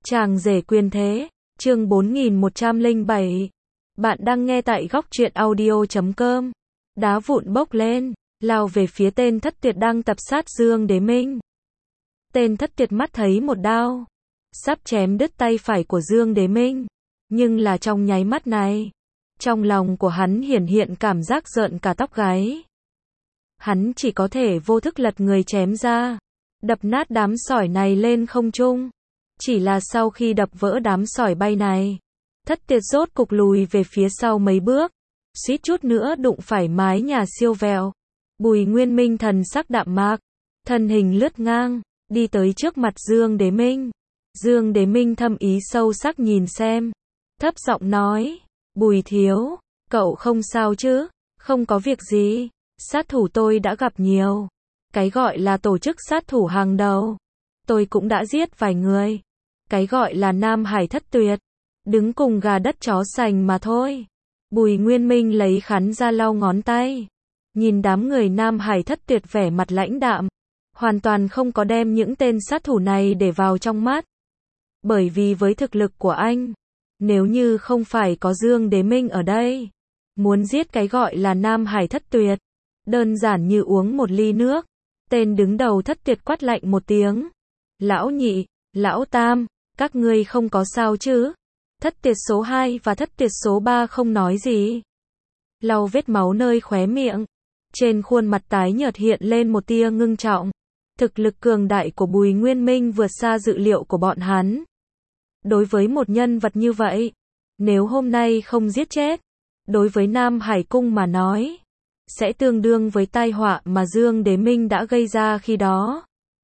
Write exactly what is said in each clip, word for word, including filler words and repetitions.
Chàng rể quyền thế, chương bốn nghìn một trăm lẻ bảy. Bạn đang nghe tại góc truyện audio chấm com. Đá vụn bốc lên, lao về phía tên thất tiệt đang tập sát Dương Đế Minh. Tên thất tiệt mắt thấy một đao, sắp chém đứt tay phải của Dương Đế Minh. Nhưng là trong nháy mắt này, trong lòng của hắn hiển hiện cảm giác rợn cả tóc gáy. Hắn chỉ có thể vô thức lật người chém ra, đập nát đám sỏi này lên không trung. Chỉ là sau khi đập vỡ đám sỏi bay này, thất tiệt rốt cục lùi về phía sau mấy bước, suýt chút nữa đụng phải mái nhà siêu vẹo. Bùi Nguyên Minh thần sắc đạm mạc, thân hình lướt ngang, đi tới trước mặt Dương Đế Minh. Dương Đế Minh thâm ý sâu sắc nhìn xem, thấp giọng nói, Bùi thiếu, cậu không sao chứ? Không có việc gì, sát thủ tôi đã gặp nhiều. Cái gọi là tổ chức sát thủ hàng đầu, tôi cũng đã giết vài người. Cái gọi là Nam Hải thất tuyệt, đứng cùng gà đất chó sành mà thôi. Bùi Nguyên Minh lấy khăn ra lau ngón tay, nhìn đám người Nam Hải thất tuyệt vẻ mặt lãnh đạm, hoàn toàn không có đem những tên sát thủ này để vào trong mắt. Bởi vì với thực lực của anh, nếu như không phải có Dương Đế Minh ở đây, muốn giết cái gọi là Nam Hải thất tuyệt, đơn giản như uống một ly nước. Tên đứng đầu thất tuyệt quát lạnh một tiếng, lão nhị, lão tam, các ngươi không có sao chứ? Thất tiệt số hai và thất tiệt số ba không nói gì, lau vết máu nơi khóe miệng, trên khuôn mặt tái nhợt hiện lên một tia ngưng trọng. Thực lực cường đại của Bùi Nguyên Minh vượt xa dự liệu của bọn hắn. Đối với một nhân vật như vậy, nếu hôm nay không giết chết, đối với Nam Hải Cung mà nói, sẽ tương đương với tai họa mà Dương Đế Minh đã gây ra khi đó.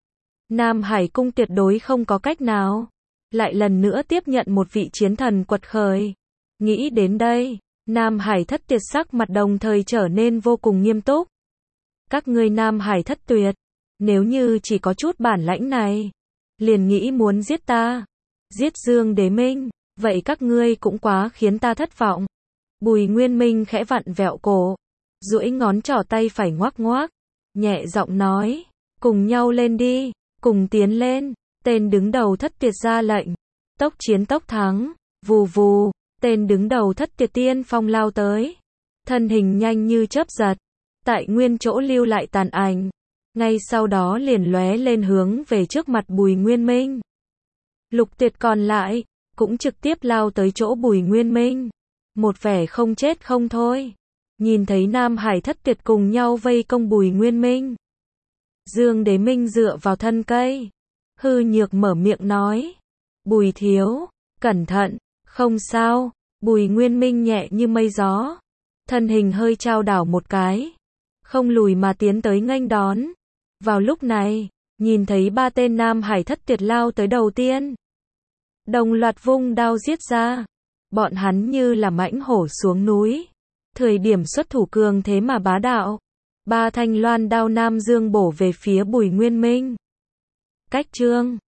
Nam Hải Cung tuyệt đối không có cách nào lại lần nữa tiếp nhận một vị chiến thần quật khởi. Nghĩ đến đây, Nam Hải thất tuyệt sắc mặt đồng thời trở nên vô cùng nghiêm túc. Các ngươi Nam Hải thất tuyệt, nếu như chỉ có chút bản lãnh này, liền nghĩ muốn giết ta, giết Dương Đế Minh, vậy các ngươi cũng quá khiến ta thất vọng. Bùi Nguyên Minh khẽ vặn vẹo cổ, duỗi ngón trỏ tay phải ngoác ngoác, nhẹ giọng nói, cùng nhau lên đi, cùng tiến lên. Tên đứng đầu thất tuyệt ra lệnh, tốc chiến tốc thắng, vù vù, tên đứng đầu thất tuyệt tiên phong lao tới, thân hình nhanh như chớp giật, tại nguyên chỗ lưu lại tàn ảnh, ngay sau đó liền lóe lên hướng về trước mặt Bùi Nguyên Minh. Lục tuyệt còn lại, cũng trực tiếp lao tới chỗ Bùi Nguyên Minh, một vẻ không chết không thôi. Nhìn thấy Nam Hải thất tuyệt cùng nhau vây công Bùi Nguyên Minh, Dương Đế Minh dựa vào thân cây, hư nhược mở miệng nói, Bùi thiếu, cẩn thận, không sao. Bùi Nguyên Minh nhẹ như mây gió, thân hình hơi chao đảo một cái, không lùi mà tiến tới nghênh đón. Vào lúc này, nhìn thấy ba tên Nam Hải thất tuyệt lao tới đầu tiên, đồng loạt vung đao giết ra. Bọn hắn như là mãnh hổ xuống núi, thời điểm xuất thủ cường thế mà bá đạo. Ba thanh loan đao Nam Dương bổ về phía Bùi Nguyên Minh. Cách chương